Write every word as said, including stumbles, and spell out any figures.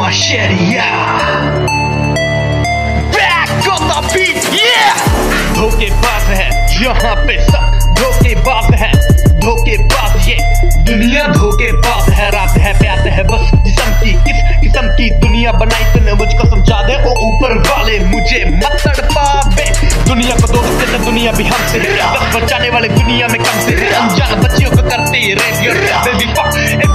my shit, yeah. Back on the beat, yeah. धोखेबाज है यहाँ पे सब धोखेबाज है, धोखेबाज ये दुनिया धोखेबाज है। रात है प्यास है बस जिस्म की, किस किस्म की दुनिया बनाई तूने मुझको समझा दे ओ ऊपर वाले, मुझे मत तड़पावे। दुनिया को दोस्त देते दुनिया भी हमसे है, बस बचाने वाले दुनिया में कम से है। अनजान बच्चियों को करते रेप योर बेबी फक।